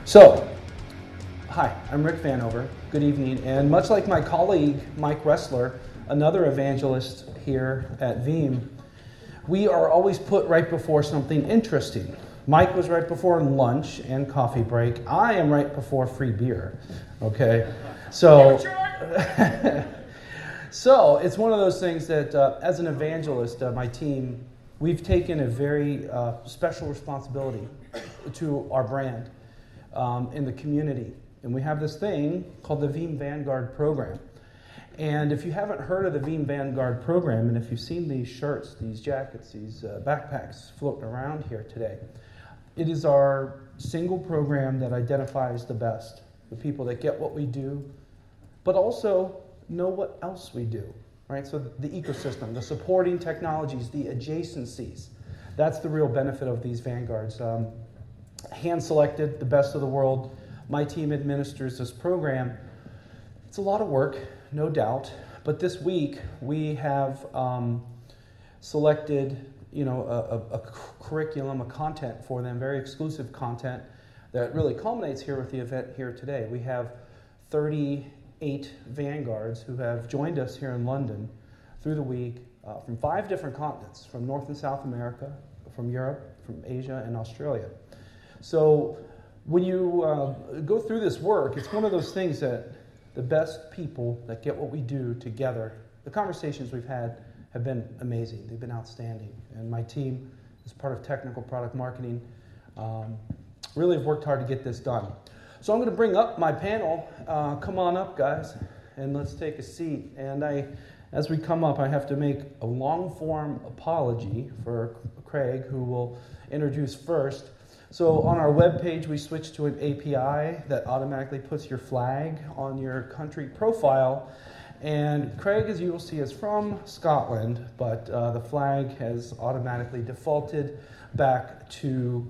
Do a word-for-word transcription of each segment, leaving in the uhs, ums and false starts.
So, hi, I'm Rick Vanover. Good evening. And much like my colleague, Mike Ressler, another evangelist here at Veeam, we are always put right before something interesting. Mike was right before lunch and coffee break. I am right before free beer. Okay? So, so it's one of those things that uh, as an evangelist, uh, my team, we've taken a very uh, special responsibility to our brand um, in the community. And we have this thing called the Veeam Vanguard program. And if you haven't heard of the Veeam Vanguard program, and if you've seen these shirts, these jackets, these uh, backpacks floating around here today, it is our single program that identifies the best, the people that get what we do, but also know what else we do, right? So the ecosystem, the supporting technologies, the adjacencies, that's the real benefit of these Vanguards. Um, hand-selected, the best of the world. My team administers this program. It's a lot of work, no doubt, but this week we have um, selected, you know, a, a, a curriculum, a content for them, very exclusive content that really culminates here with the event here today. We have thirty-eight Vanguards who have joined us here in London through the week uh, from five different continents, from North and South America, from Europe, from Asia, and Australia. So when you uh, go through this work, it's one of those things that the best people that get what we do together, the conversations we've had have been amazing. They've been outstanding. And my team, as part of technical product marketing, um, really have worked hard to get this done. So I'm going to bring up my panel. Uh, come on up, guys, and let's take a seat. And I, as we come up, I have to make a long-form apology for Craig, who will introduce first. So on our webpage, we switched to an A P I that automatically puts your flag on your country profile. And Craig, as you will see, is from Scotland, but uh, the flag has automatically defaulted back to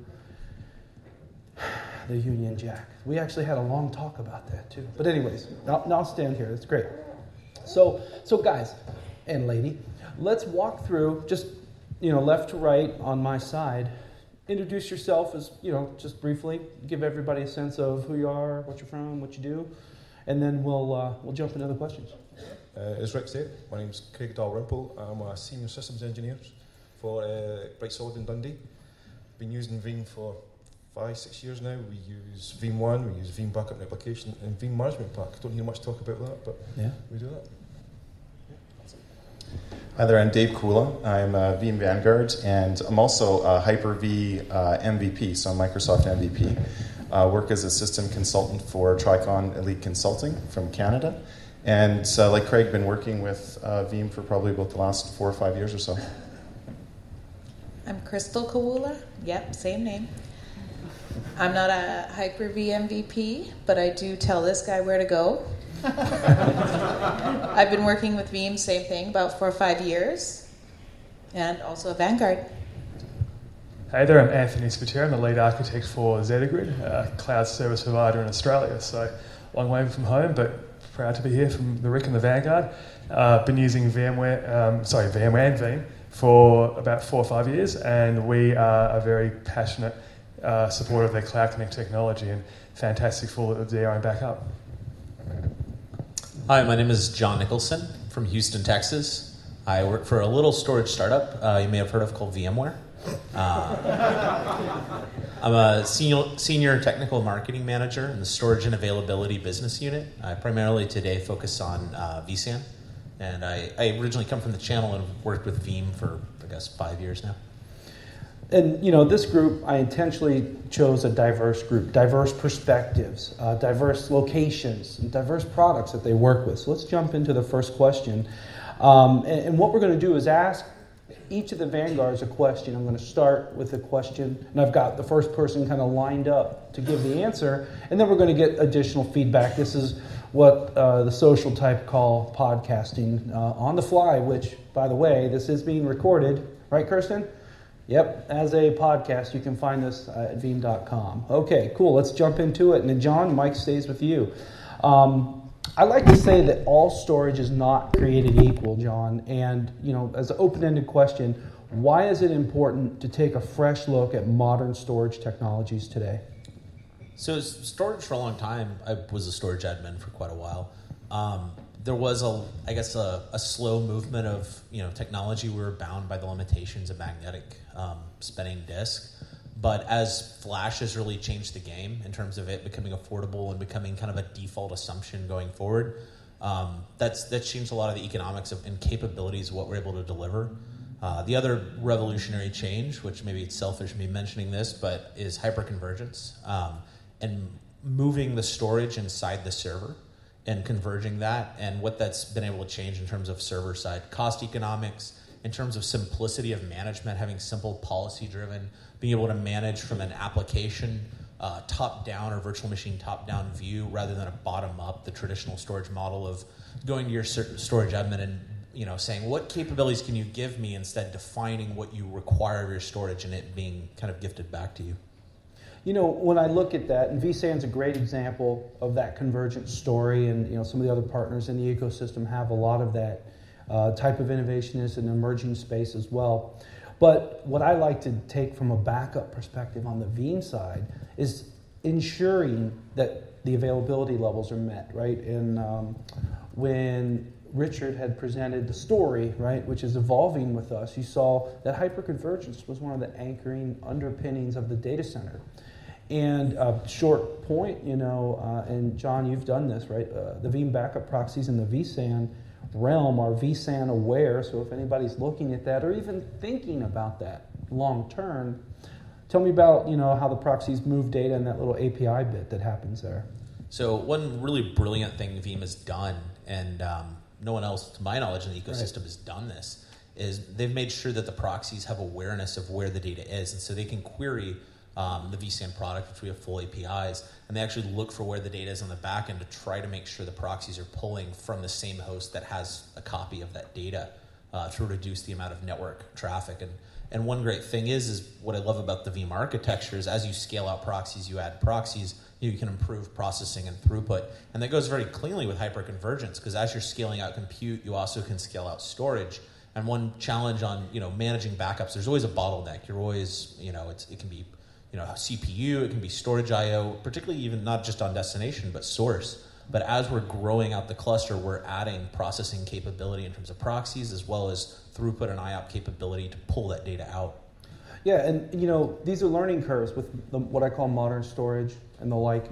the Union Jack. We actually had a long talk about that too. But anyways, now, now I'll stand here. That's great. So, so guys and lady, let's walk through just, you know, left to right on my side. Introduce yourself as, you know, just briefly. Give everybody a sense of who you are, what you're from, what you do, and then we'll uh, we'll jump into other questions. Uh, as Rick said, my name's Craig Dalrymple. I'm a senior systems engineer for uh, Bright Solid in Dundee. Been using Veeam for five, six years now. We use Veeam One, we use Veeam Backup Replication, and Veeam Management Pack. Don't hear much talk about that, but yeah, we do that. Hi there, I'm Dave Kula. I'm uh, Veeam Vanguard, and I'm also a Hyper-V uh, M V P, so I'm Microsoft M V P. Uh, work as a system consultant for Tricon Elite Consulting from Canada. And uh, like Craig, been working with uh, Veeam for probably about the last four or five years or so. I'm Crystal Kawula. Yep, same name. I'm not a Hyper-V M V P, but I do tell this guy where to go. I've been working with Veeam, same thing, about four or five years, and also a Vanguard. Hey there, I'm Anthony Spiteri. I'm the lead architect for Zetagrid, a cloud service provider in Australia. So, long way from home, but proud to be here from the Rick and the Vanguard. Uh, been using VMware, um, sorry, VMware and Veeam for about four or five years, and we are a very passionate uh, supporter of their Cloud Connect technology and fantastic for the D R M backup. Hi, my name is John Nicholson from Houston, Texas. I work for a little storage startup uh, you may have heard of called VMware. Uh, I'm a senior, senior technical marketing manager in the storage and availability business unit. I primarily today focus on uh, V SAN, and I, I originally come from the channel and worked with Veeam for, I guess, five years now. And, you know, this group, I intentionally chose a diverse group, diverse perspectives, uh, diverse locations, and diverse products that they work with. So let's jump into the first question. Um, and, and what we're going to do is ask each of the Vanguards a question. I'm going to start with a question, and I've got the first person kind of lined up to give the answer, and then we're going to get additional feedback. This is what uh, the social type call podcasting uh, on the fly, which, by the way, this is being recorded. Right, Kirsten? Yep, as a podcast, you can find this at veeam dot com. Okay, cool, let's jump into it. And then John, Mike stays with you. Um, I like to say that all storage is not created equal, John. And, you know, as an open-ended question, why is it important to take a fresh look at modern storage technologies today? So storage for a long time, I was a storage admin for quite a while. Um, there was a, I guess, a, a slow movement of you know technology. We were bound by the limitations of magnetic um, spinning disk. But as Flash has really changed the game in terms of it becoming affordable and becoming kind of a default assumption going forward, um, that's that's changed a lot of the economics of, and capabilities of what we're able to deliver. Uh, the other revolutionary change, which maybe it's selfish me mentioning this, but is hyperconvergence um, and moving the storage inside the server and converging that, and what that's been able to change in terms of server-side cost economics, in terms of simplicity of management, having simple policy-driven, being able to manage from an application uh, top-down or virtual machine top-down view rather than a bottom-up, the traditional storage model of going to your storage admin and you know saying, what capabilities can you give me, instead defining what you require of your storage and it being kind of gifted back to you. You know, when I look at that, and vSAN's a great example of that convergent story, and you know some of the other partners in the ecosystem have a lot of that uh, type of innovation. Is an emerging space as well. But what I like to take from a backup perspective on the Veeam side is ensuring that the availability levels are met, right? And um, when Richard had presented the story, right, which is evolving with us, you saw that hyperconvergence was one of the anchoring underpinnings of the data center. And a short point, you know, uh, and John, you've done this, right? Uh, the Veeam backup proxies in the vSAN realm are vSAN aware, so if anybody's looking at that or even thinking about that long term, tell me about, you know, how the proxies move data and that little A P I bit that happens there. So one really brilliant thing Veeam has done, and um, no one else, to my knowledge, in the ecosystem right. has done this, is they've made sure that the proxies have awareness of where the data is, and so they can query Um, the vSAN product, which we have full A P Is, and they actually look for where the data is on the back end to try to make sure the proxies are pulling from the same host that has a copy of that data uh, to reduce the amount of network traffic. And and one great thing is, is what I love about the Veeam architecture is as you scale out proxies, you add proxies, you can improve processing and throughput. And that goes very cleanly with hyperconvergence, because as you're scaling out compute, you also can scale out storage. And one challenge on you know managing backups, there's always a bottleneck. You're always, you know, it's it can be You know, C P U, it can be storage I O, particularly even not just on destination, but source. But as we're growing out the cluster, we're adding processing capability in terms of proxies, as well as throughput and I O P capability to pull that data out. Yeah, and you know, these are learning curves with the, what I call modern storage and the like.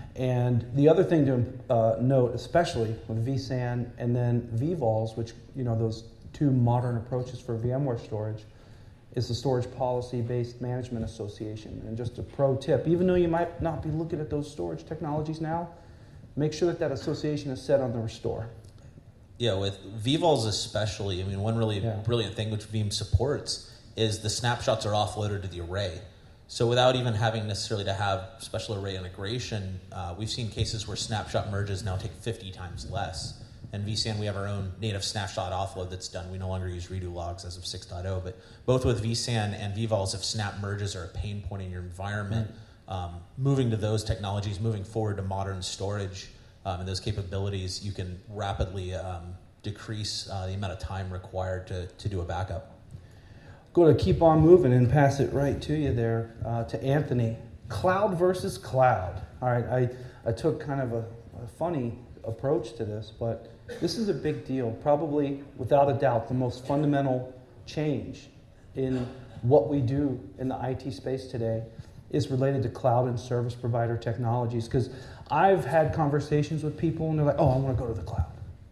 And the other thing to uh, note, especially with vSAN and then vVols, which, you know, those two modern approaches for VMware storage, is the Storage Policy-Based Management Association. And just a pro tip, even though you might not be looking at those storage technologies now, make sure that that association is set on the restore. Yeah, with vVols especially, I mean, one really yeah. brilliant thing which Veeam supports is the snapshots are offloaded to the array. So without even having necessarily to have special array integration, uh, we've seen cases where snapshot merges now take fifty times less. And vSAN, we have our own native snapshot offload that's done. We no longer use redo logs as of six point oh, but both with vSAN and vVols, if snap merges are a pain point in your environment, mm. um, moving to those technologies, moving forward to modern storage um, and those capabilities, you can rapidly um, decrease uh, the amount of time required to, to do a backup. Going to keep on moving and pass it right to you there, uh, to Anthony. Cloud versus cloud. All right, I, I took kind of a, a funny approach to this, but this is a big deal. Probably, without a doubt, the most fundamental change in what we do in the I T space today is related to cloud and service provider technologies. Because I've had conversations with people and they're like, oh, I want to go to the cloud.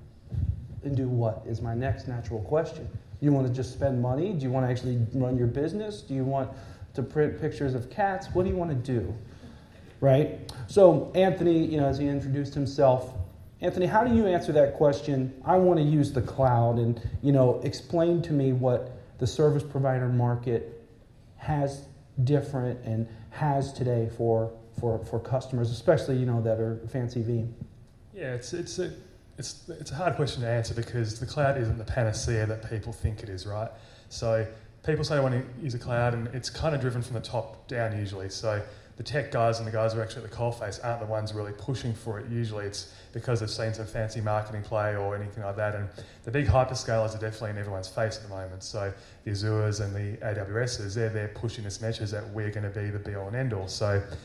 And do what is my next natural question. You want to just spend money? Do you want to actually run your business? Do you want to print pictures of cats? What do you want to do? Right? So Anthony, you know, as he introduced himself, Anthony, how do you answer that question? I want to use the cloud, and you know, explain to me what the service provider market has different and has today for for, for customers, especially you know that are fancy Veeam. Yeah, it's it's a it's it's a hard question to answer because the cloud isn't the panacea that people think it is, right? So people say they want to use a cloud, and it's kind of driven from the top down usually. So the tech guys and the guys who are actually at the coalface aren't the ones really pushing for it. Usually it's because they've seen some fancy marketing play or anything like that. And the big hyperscalers are definitely in everyone's face at the moment. So the Azures and the A W Ss, they're there pushing this message that we're going to be the be-all and end-all. So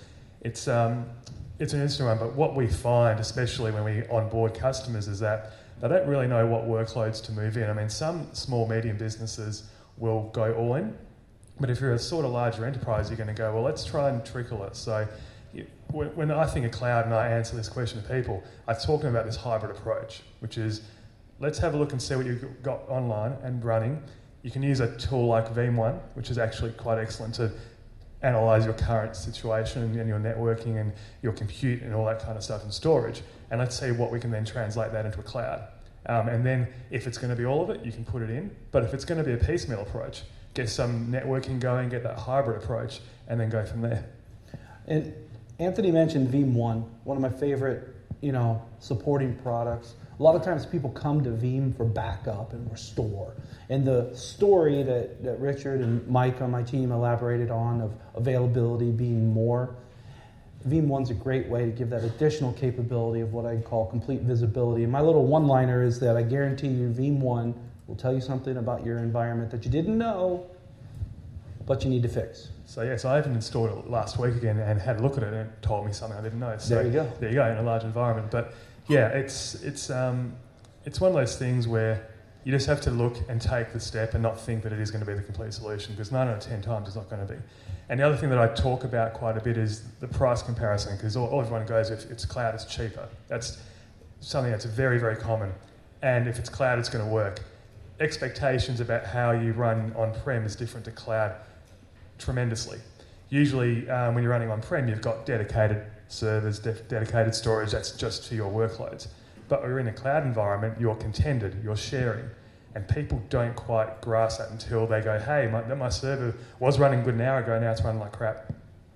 It's um, it's an interesting one, but what we find, especially when we onboard customers, is that they don't really know what workloads to move in. I mean, some small, medium businesses will go all in, but if you're a sort of larger enterprise, you're going to go, well, let's try and trickle it. So you, when, when I think of cloud and I answer this question to people, I talk to them about this hybrid approach, which is let's have a look and see what you've got online and running. You can use a tool like Veeam one, which is actually quite excellent to analyse your current situation and your networking and your compute and all that kind of stuff and storage. And let's see what we can then translate that into a cloud. Um, and then if it's going to be all of it, you can put it in. But if it's going to be a piecemeal approach, get some networking going, get that hybrid approach, and then go from there. And Anthony mentioned Veeam one, one of my favorite, you know, supporting products. A lot of times people come to Veeam for backup and restore. And the story that, that Richard and Mike on my team elaborated on of availability being more, Veeam one's a great way to give that additional capability of what I call complete visibility. And my little one-liner is that I guarantee you Veeam one will tell you something about your environment that you didn't know, but you need to fix. So yes, I even installed it last week again and had a look at it, and it told me something I didn't know. So there you go. There you go, in a large environment. But yeah, it's it's um, it's one of those things where you just have to look and take the step and not think that it is going to be the complete solution, because nine out of ten times it's not going to be. And the other thing that I talk about quite a bit is the price comparison, because all, all everyone goes, if it's cloud, it's cheaper. That's something that's very, very common. And if it's cloud, it's going to work. Expectations about how you run on-prem is different to cloud tremendously. Usually um, when you're running on-prem, you've got dedicated servers, de- dedicated storage, that's just for your workloads. But when you're in a cloud environment, you're contended, you're sharing. And people don't quite grasp that until they go, hey, my, my server was running good an hour ago, now it's running like crap.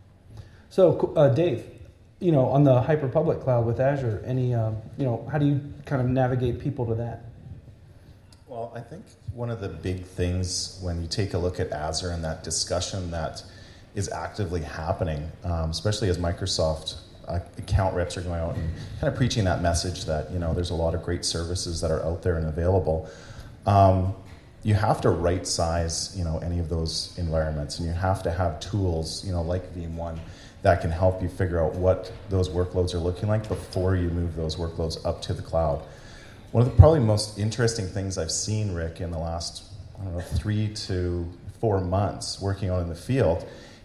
So, uh, Dave, you know, on the hyper-public cloud with Azure, any, um, you know, how do you kind of navigate people to that? Well, I think one of the big things when you take a look at Azure and that discussion that is actively happening, um, especially as Microsoft uh, account reps are going out and kind of preaching that message that, you know, there's a lot of great services that are out there and available. Um, you have to right size, you know, any of those environments, and you have to have tools, you know, like Veeam one that can help you figure out what those workloads are looking like before you move those workloads up to the cloud. One of the probably most interesting things I've seen, Rick, in the last, I don't know, three to four months working out in the field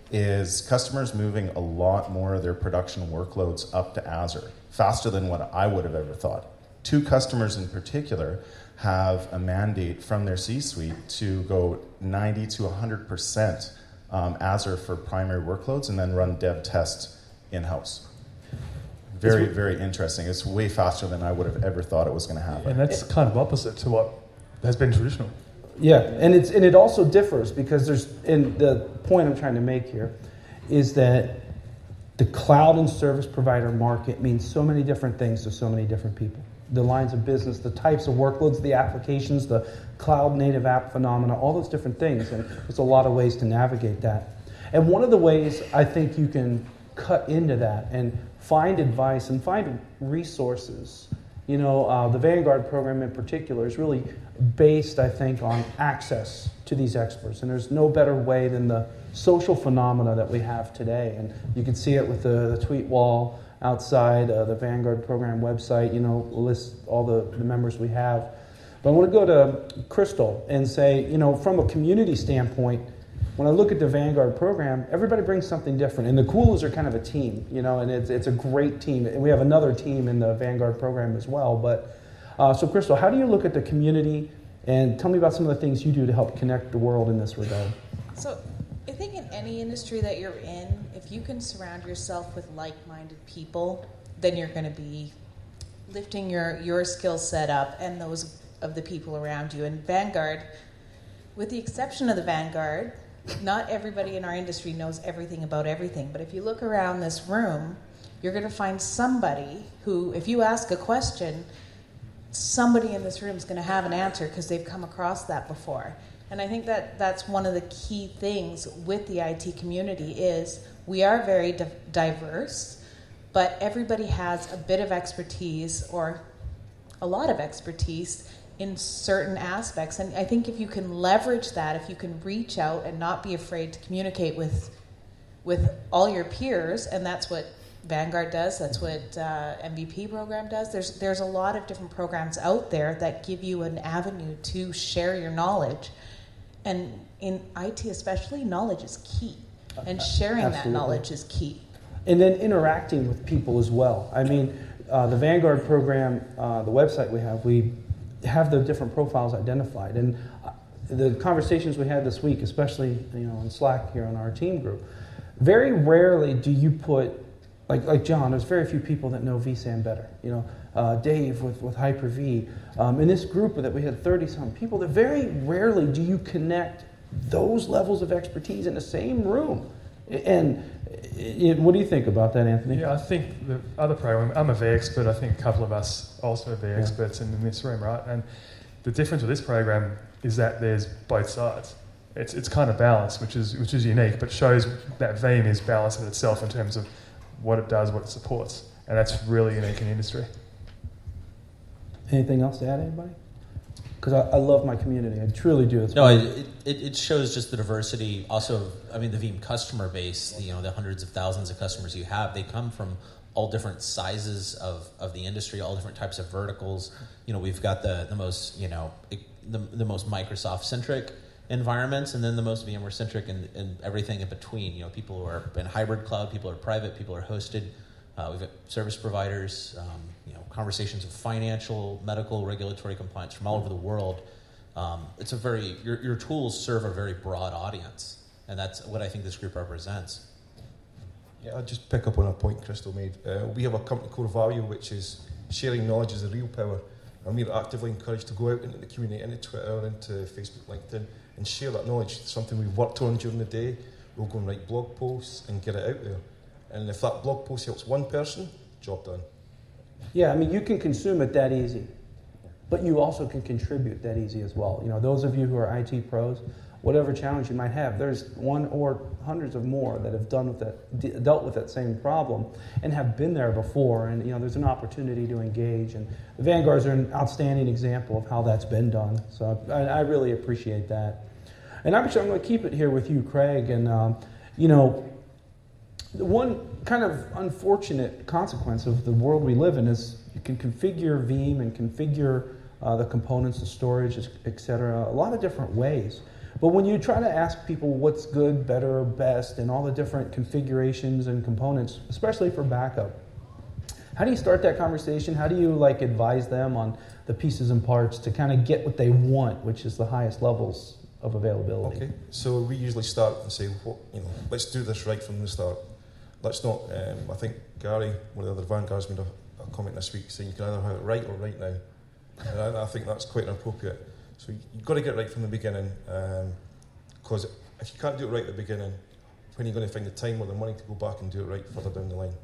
is customers moving a lot more of their production workloads up to Azure, faster than what I would have ever thought. Two customers in particular have a mandate from their C-suite to go ninety to one hundred percent um, Azure for primary workloads and then run dev test in-house. Very, very interesting. It's way faster than I would have ever thought it was going to happen. And that's kind of opposite to what has been traditional. Yeah, and it's and it also differs because there's, and the point I'm trying to make here is that the cloud and service provider market means so many different things to so many different people. The lines of business, the types of workloads, the applications, the cloud native app phenomena, all those different things. And there's a lot of ways to navigate that. And one of the ways I think you can cut into that and find advice and find resources, you know, uh, the Vanguard program in particular is really based, I think, on access to these experts. And there's no better way than the social phenomena that we have today. And you can see it with the, the tweet wall outside uh, the Vanguard program website, you know, lists all the, the members we have. But I want to go to Crystal and say, you know, from a community standpoint, when I look at the Vanguard program, everybody brings something different. And the Kawulas are kind of a team, you know, and it's it's a great team. And we have another team in the Vanguard program as well. But uh, so, Crystal, how do you look at the community? And tell me about some of the things you do to help connect the world in this regard. So I think in any industry that you're in, if you can surround yourself with like-minded people, then you're going to be lifting your, your skill set up and those of the people around you. And Vanguard, with the exception of the Vanguard, not everybody in our industry knows everything about everything. But if you look around this room, you're going to find somebody who, if you ask a question, somebody in this room is going to have an answer because they've come across that before. And I think that that's one of the key things with the I T community is we are very di- diverse, but everybody has a bit of expertise or a lot of expertise in certain aspects. And I think if you can leverage that, if you can reach out and not be afraid to communicate with with all your peers, and that's what Vanguard does. That's what uh, M V P program does. There's there's a lot of different programs out there that give you an avenue to share your knowledge, and in I T especially, knowledge is key, and sharing Absolutely. that knowledge is key. And then interacting with people as well. I mean, uh, the Vanguard program, uh, the website we have, we have the different profiles identified, and uh, the conversations we had this week, especially you know in Slack here on our team group, very rarely do you put Like like John, there's very few people that know vSAN better. You know, uh, Dave with, with Hyper-V. Um, in this group that we had thirty-some people, that very rarely do you connect those levels of expertise in the same room. And it, what do you think about that, Anthony? Yeah, I think the other program, I'm a V expert, I think a couple of us also are V Yeah. experts in, in this room, right? And the difference with this program is that there's both sides. It's it's kind of balanced, which is which is unique, but shows that Veeam is balanced in itself in terms of what it does, what it supports, and that's really unique in the industry. Anything else to add, anybody? Because I, I love my community, I truly do. It's No, it, it, it shows just the diversity. Also, I mean, the Veeam customer base, you know, the hundreds of thousands of customers you have, they come from all different sizes of, of the industry, all different types of verticals. You know, we've got the, the most, you know, the, the most Microsoft-centric environments, and then the most VMware-centric, and, and everything in between. You know, people who are in hybrid cloud, people who are private, people who are hosted. Uh, we've got service providers, um, you know, conversations of financial, medical, regulatory compliance from all over the world. Um, it's a very, your, your tools serve a very broad audience, and that's what I think this group represents. Yeah, I'll just pick up on a point Crystal made. Uh, we have a company core value, which is sharing knowledge is the real power. And we're actively encouraged to go out into the community, into Twitter, into Facebook, LinkedIn, and share that knowledge. It's something we've worked on during the day. We'll go and write blog posts and get it out there. And if that blog post helps one person, job done. Yeah, I mean, you can consume it that easy, but you also can contribute that easy as well. You know, those of you who are I T pros, whatever challenge you might have, there's one or hundreds of more that have done with that, dealt with that same problem and have been there before. And, you know, there's an opportunity to engage. And the Vanguards are an outstanding example of how that's been done. So I, I really appreciate that. And actually, I'm going to keep it here with you, Craig. And, um, you know, the one kind of unfortunate consequence of the world we live in is you can configure Veeam and configure uh, the components, the storage, et cetera, a lot of different ways. But when you try to ask people what's good, better, best, and all the different configurations and components, especially for backup, how do you start that conversation? How do you like advise them on the pieces and parts to kind of get what they want, which is the highest levels of availability? Okay, so we usually start and say, well, you know, let's do this right from the start. Let's not, um, I think Gary, one of the other Vanguards, made a, a comment this week saying you can either have it right or right now. And I, I think that's quite inappropriate. So you, you've got to get right from the beginning, because um, if you can't do it right at the beginning, when are you going to find the time or the money to go back and do it right further down the line?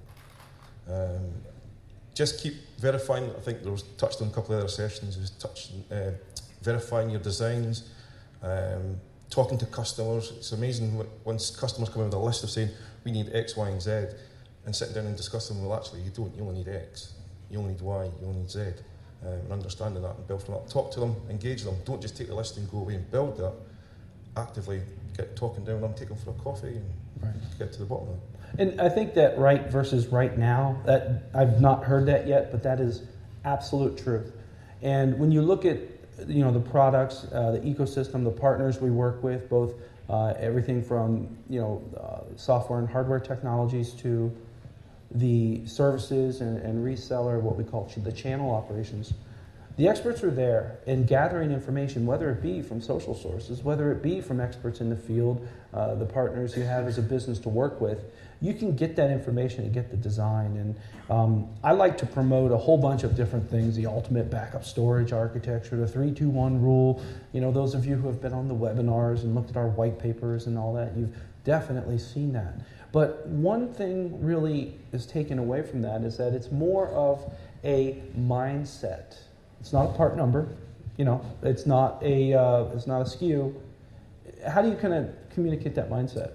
Um, just keep verifying. I think there was touched on a couple of other sessions, was touched uh, verifying your designs, um, talking to customers. It's amazing what, once customers come in with a list of saying, we need X, Y, and Z, and sitting down and discussing, well, actually, you don't. You only need X. You only need Y. You only need Z. Um, and understanding that and build from that. Talk to them, engage them. Don't just take the list and go away and build that. Actively get talking down with them, take them for a coffee, and Right. get to the bottom of it. And I think that right versus right now, that I've not heard that yet, but that is absolute truth. And when you look at, you know, the products, uh, the ecosystem, the partners we work with, both uh, everything from, you know, uh, software and hardware technologies to the services and, and reseller, what we call the channel operations, the experts are there in gathering information, whether it be from social sources, whether it be from experts in the field, uh, the partners you have as a business to work with. You can get that information and get the design. And um, I like to promote a whole bunch of different things, the ultimate backup storage architecture, the three two one rule. You know, those of you who have been on the webinars and looked at our white papers and all that, you've definitely seen that. But one thing really is taken away from that is that it's more of a mindset. It's not a part number, you know, it's not a, uh, it's not a S K U. How do you kind of communicate that mindset?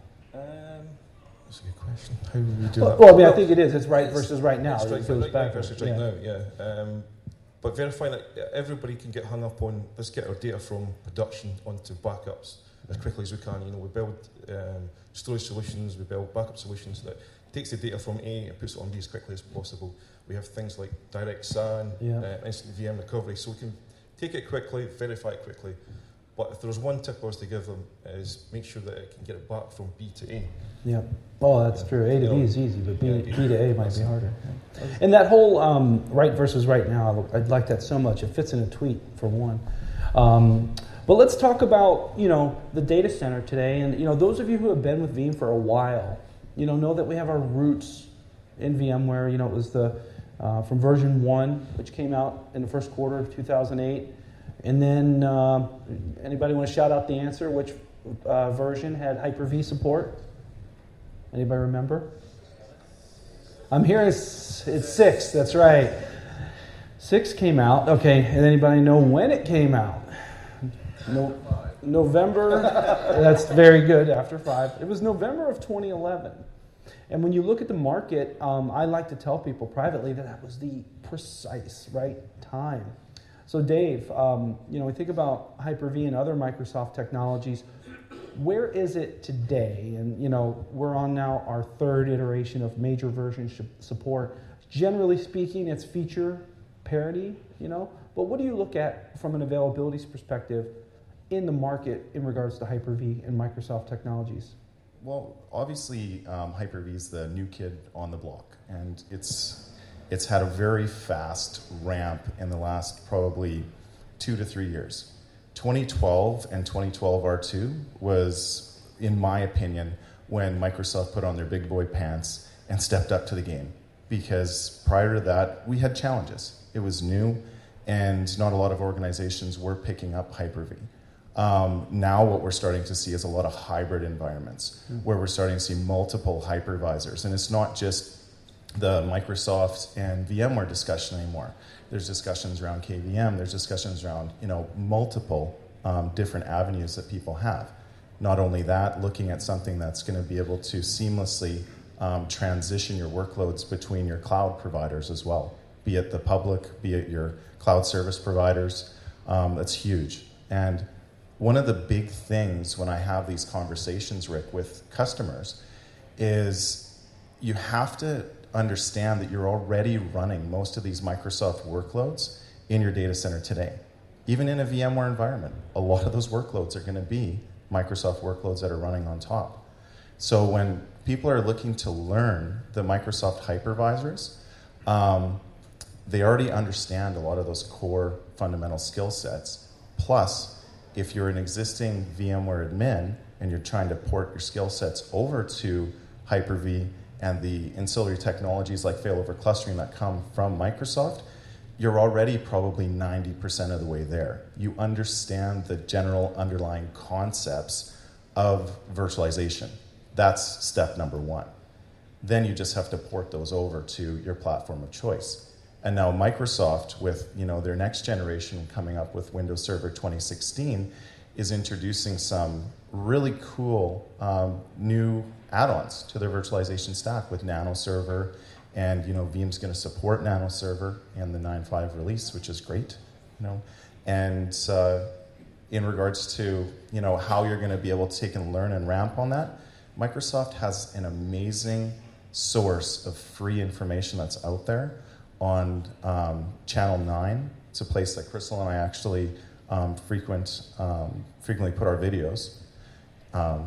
Um, that's a good question. How do we do Well, that? well, I mean, I think it is. It's right versus right now. It's It right, goes right, back right versus right yeah. now, yeah. Um, but verifying that everybody can get hung up on, let's get our data from production onto backups. as quickly as we can. You know, we build um, storage solutions, we build backup solutions that takes the data from A and puts it on B as quickly as possible. We have things like direct S A N, Yeah. uh, instant V M recovery, so we can take it quickly, verify it quickly. But if there's one tip I was to give them is make sure that it can get it back from B to A. Yeah. Oh, that's Yeah. true. A to You B know, is easy, but B, yeah, B to A might be harder. Yeah. And that whole um, right versus right now, I like that so much. It fits in a tweet, for one. Um, but let's talk about, you know, the data center today. And, you know, those of you who have been with Veeam for a while, you know, know that we have our roots in VMware. You know, it was the uh, from version one, which came out in the first quarter of two thousand eight. And then, uh, anybody want to shout out the answer? Which uh, version had Hyper-V support? Anybody remember? I'm hearing it's, it's six, that's right. Six came out. Okay, and anybody know when it came out? No, November, that's very good, after five. It was November of twenty eleven. And when you look at the market, um, I like to tell people privately that that was the precise right time. So Dave, um, you know, we think about Hyper-V and other Microsoft technologies. Where is it today? And, you know, we're on now our third iteration of major version sh- support. Generally speaking, it's feature parity, you know. But what do you look at from an availability perspective in the market in regards to Hyper-V and Microsoft technologies? Well, obviously, um, Hyper-V is the new kid on the block, and it's it's had a very fast ramp in the last probably two to three years. twenty twelve and twenty twelve R two was, in my opinion, when Microsoft put on their big boy pants and stepped up to the game. Because prior to that, we had challenges. It was new, and not a lot of organizations were picking up Hyper-V. Um, now what we're starting to see is a lot of hybrid environments mm-hmm. where we're starting to see multiple hypervisors. And it's not just the Microsoft and VMware discussion anymore. There's discussions around K V M. There's discussions around, you know, multiple um, different avenues that people have. Not only that, looking at something that's going to be able to seamlessly um, transition your workloads between your cloud providers as well, be it the public, be it your cloud service providers. Um, that's huge. And one of the big things when I have these conversations, Rick, with customers is you have to understand that you're already running most of these Microsoft workloads in your data center today. Even in a VMware environment, a lot of those workloads are going to be Microsoft workloads that are running on top. So when people are looking to learn the Microsoft hypervisors, um, they already understand a lot of those core fundamental skill sets. Plus, if you're an existing VMware admin and you're trying to port your skill sets over to Hyper-V and the ancillary technologies like failover clustering that come from Microsoft, you're already probably ninety percent of the way there. You understand the general underlying concepts of virtualization. That's step number one. Then you just have to port those over to your platform of choice. And now Microsoft, with you know their next generation coming up with Windows Server twenty sixteen, is introducing some really cool um, new add-ons to their virtualization stack with Nano Server, and you know Veeam's going to support Nano Server in the nine point five release, which is great. You know, and uh, in regards to you know how you're going to be able to take and learn and ramp on that, Microsoft has an amazing source of free information that's out there on um, Channel nine. It's a place that Crystal and I actually um, frequent, um, frequently put our videos. Um,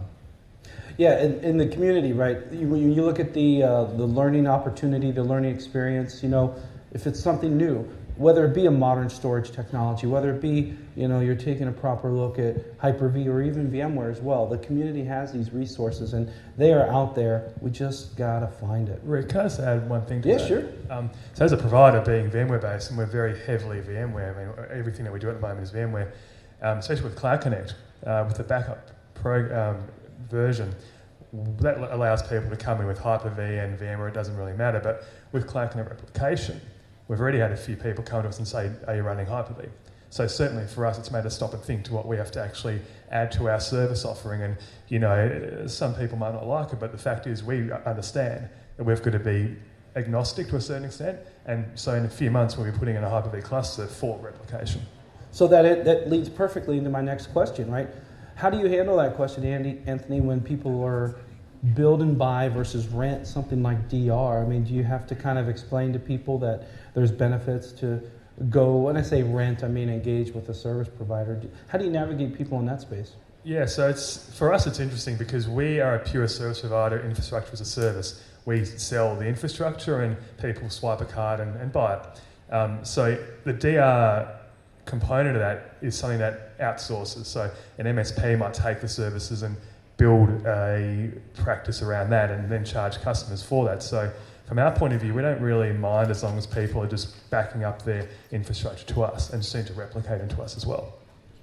Yeah, in, in the community, right? You, when you look at the uh, the learning opportunity, the learning experience, you know, if it's something new, whether it be a modern storage technology, whether it be, you know, you're taking a proper look at Hyper-V or even VMware as well, the community has these resources and they are out there. We just gotta find it. Rick, can I just add one thing to Yeah, that? sure. Um, so as a provider being VMware-based, and we're very heavily VMware, I mean, everything that we do at the moment is VMware, um, especially with Cloud Connect, uh, with the backup pro, um, version, that allows people to come in with Hyper-V and VMware, it doesn't really matter, but with Cloud Connect replication, we've already had a few people come to us and say, are you running Hyper-V? So certainly for us, it's made us stop and think to what we have to actually add to our service offering. And, you know, some people might not like it, but the fact is we understand that we've got to be agnostic to a certain extent. And so in a few months, we'll be putting in a Hyper-V cluster for replication. So that it, that leads perfectly into my next question, right? How do you handle that question, Andy, Anthony, when people are build and buy versus rent something like D R? I mean, do you have to kind of explain to people that there's benefits to go, when I say rent, I mean engage with a service provider? How do you navigate people in that space? Yeah, so it's for us it's interesting because we are a pure service provider, infrastructure as a service. We sell the infrastructure and people swipe a card and, and buy it. Um, so the D R component of that is something that outsources. So an M S P might take the services and build a practice around that and then charge customers for that. So from our point of view, we don't really mind as long as people are just backing up their infrastructure to us and seem to replicate into us as well.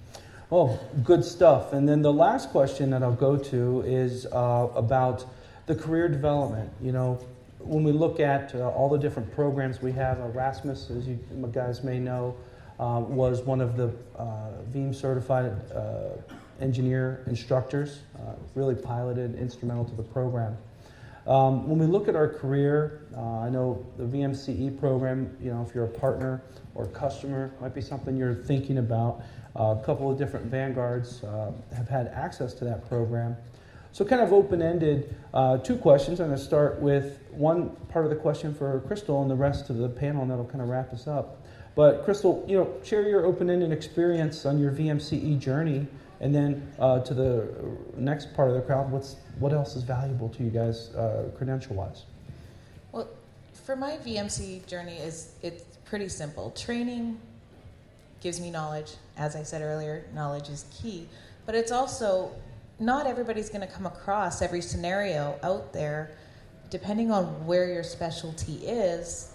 Oh, good stuff. And then the last question that I'll go to is uh, about the career development. You know, when we look at uh, all the different programs we have, Erasmus, as you guys may know, uh, was one of the uh, Veeam certified uh, engineer instructors, uh, really piloted, instrumental to the program. Um, when we look at our career, uh, I know the V M C E program, you know, if you're a partner or customer, might be something you're thinking about. Uh, a couple of different Vanguards uh, have had access to that program. So kind of open-ended, uh, two questions. I'm going to start with one part of the question for Crystal and the rest of the panel, and that'll kind of wrap us up. But Crystal, you know, share your open-ended experience on your V M C E journey, and then uh, to the next part of the crowd, what's what else is valuable to you guys uh, credential-wise? Well, for my V M C E journey, is it's pretty simple. Training gives me knowledge. As I said earlier, knowledge is key. But it's also, not everybody's going to come across every scenario out there. Depending on where your specialty is,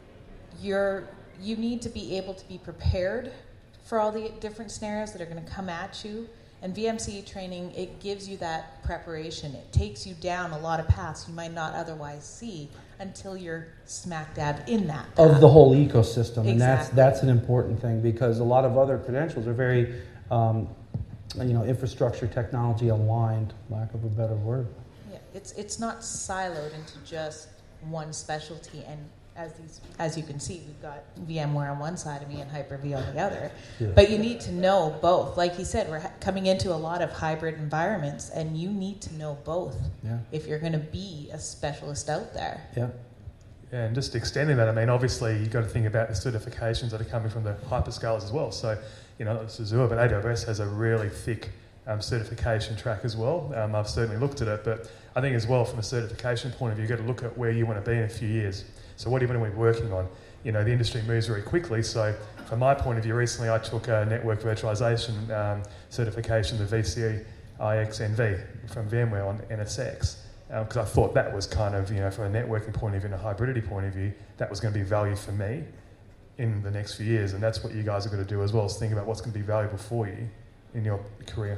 you're, you need to be able to be prepared for all the different scenarios that are going to come at you. And V M C E training, it gives you that preparation. It takes you down a lot of paths you might not otherwise see until you're smack dab in that path. Of the whole ecosystem. Exactly. And that's that's an important thing, because a lot of other credentials are very, um, you know, infrastructure technology aligned, lack of a better word. Yeah, it's it's not siloed into just one specialty. And as these, as you can see, we've got VMware on one side of me and Hyper-V on the other. Yeah. But you need to know both. Like he said, we're ha- coming into a lot of hybrid environments, and you need to know both Yeah. if you're going to be a specialist out there. Yeah. Yeah, and just extending that, I mean, obviously you've got to think about the certifications that are coming from the hyperscalers as well. So, you know, it's Azure, but A W S has a really thick um, certification track as well. Um, I've certainly looked at it, but I think as well from a certification point of view, you've got to look at where you want to be in a few years. So what are you going to be working on? You know, the industry moves very quickly. So from my point of view, recently I took a network virtualization um, certification, the V C I X N V from VMware on N S X, because um, I thought that was kind of, you know, from a networking point of view and a hybridity point of view, that was going to be value for me in the next few years. And that's what you guys are going to do as well, is think about what's going to be valuable for you in your career.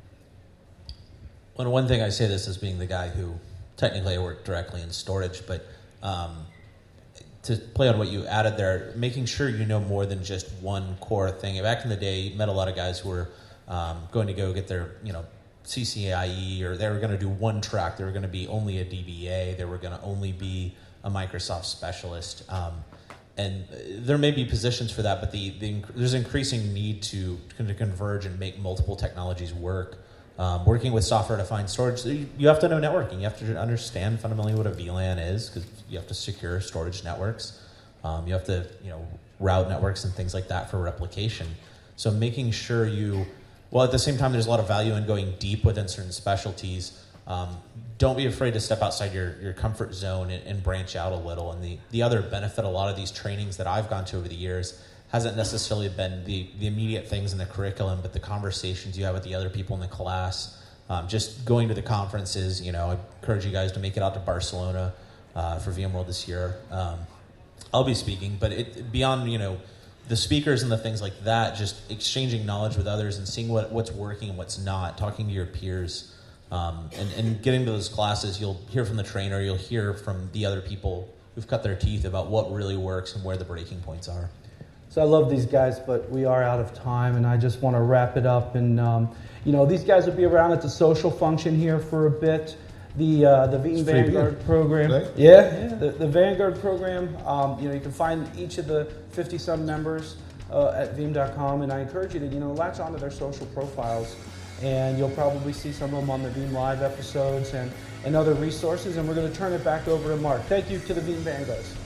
Well, one thing I say this as being the guy who technically I work directly in storage, but um, to play on what you added there, making sure you know more than just one core thing. Back in the day, you met a lot of guys who were um, going to go get their, you know, C C I E, or they were going to do one track. They were going to be only a D B A. They were going to only be a Microsoft specialist. Um, and there may be positions for that, but the, the there's increasing need to, to converge and make multiple technologies work. Um, working with software-defined storage, you have to know networking. You have to understand fundamentally what a V LAN is, because you have to secure storage networks. Um, you have to, you know, route networks and things like that for replication. So making sure you, well, at the same time, there's a lot of value in going deep within certain specialties. Um, don't be afraid to step outside your, your comfort zone and, and branch out a little. And the, the other benefit, a lot of these trainings that I've gone to over the years, hasn't necessarily been the, the immediate things in the curriculum, but the conversations you have with the other people in the class. Um, just going to the conferences, you know, I encourage you guys to make it out to Barcelona uh, for VMworld this year. Um, I'll be speaking, but it, beyond, you know, the speakers and the things like that, just exchanging knowledge with others and seeing what, what's working and what's not, talking to your peers, um, and, and getting to those classes, you'll hear from the trainer, you'll hear from the other people who've cut their teeth about what really works and where the breaking points are. So I love these guys, but we are out of time, and I just want to wrap it up. And um, you know, these guys will be around at the social function here for a bit. The uh, the Veeam Vanguard program, right? yeah, yeah, the, the Vanguard program. Um, you know, you can find each of the fifty some members uh, at veeam dot com, and I encourage you to, you know, latch onto their social profiles. and you'll probably see some of them on the Veeam Live episodes and, and other resources, and we're going to turn it back over to Mark. Thank you to the Veeam Vanguards.